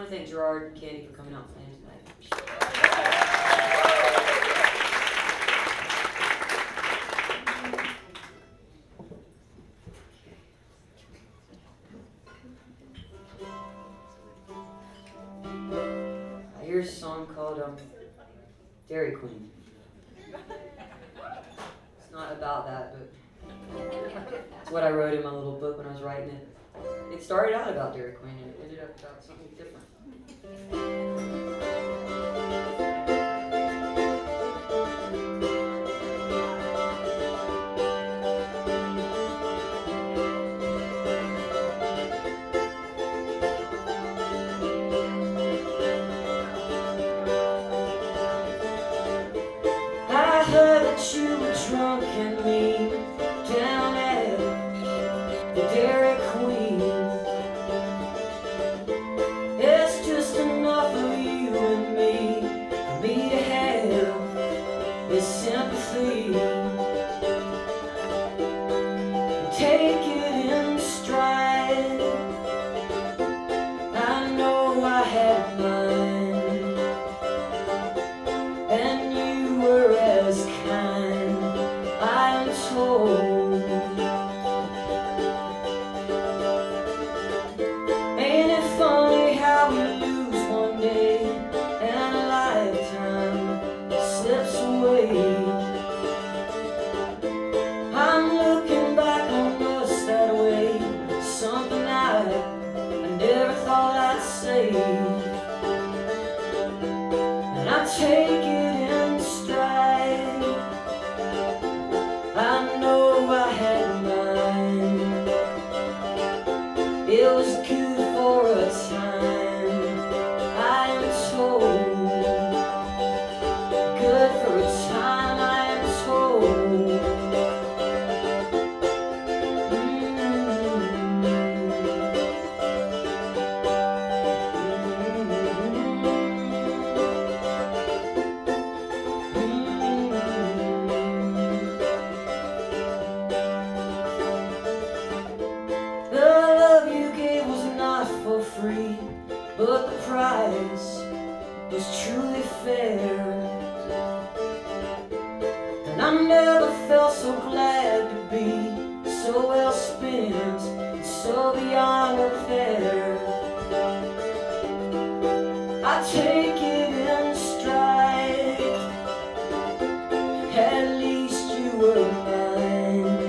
want to thank Gerard and Candy for coming out and playing tonight. Here's a song called Dairy Queen. It's not about that, but it's what I wrote in my little book when I was writing it. It started out about Dairy Queen and it ended up about something different. I heard that you were drunk and lean down at the Dairy Queen. It's just enough of you and me for me to have this sympathy. Take it in stride. I know I had mine, and you were as kind, I am told. Ain't it funny how we lose one day and a lifetime slips away? I'm looking back on us that way, something I never thought I'd say. And I take it in stride. I know I had mine. It was good for a time, I am told. Good for a time, I am told. The love you gave was not for free, but the price was truly fair. And I never felt so glad to be so well spent and so beyond repair. I take it in stride. At least you were mine.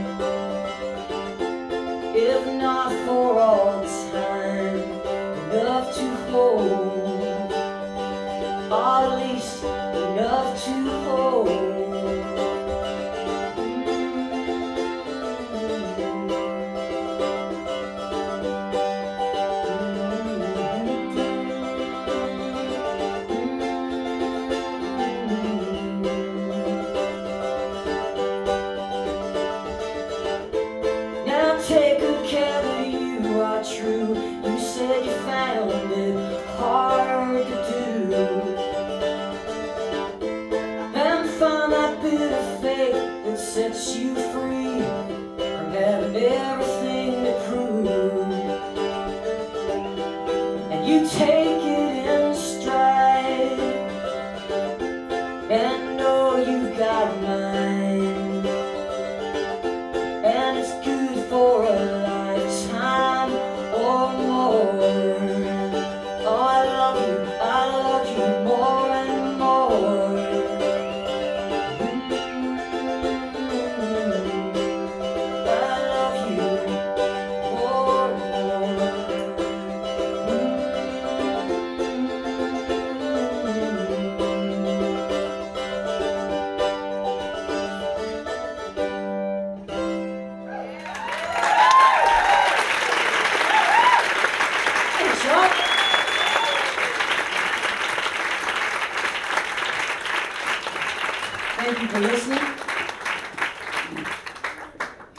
If not for all time, enough to hold, or at least enough to hold. Now take good care that you are true. You said you found it hard to do, and found that bit of faith that sets you free from having everything to prove. And you take it in stride, and know you got mine, and it's good for a lifetime or more. Oh, I love you more and more. I love you more and Thank you for listening.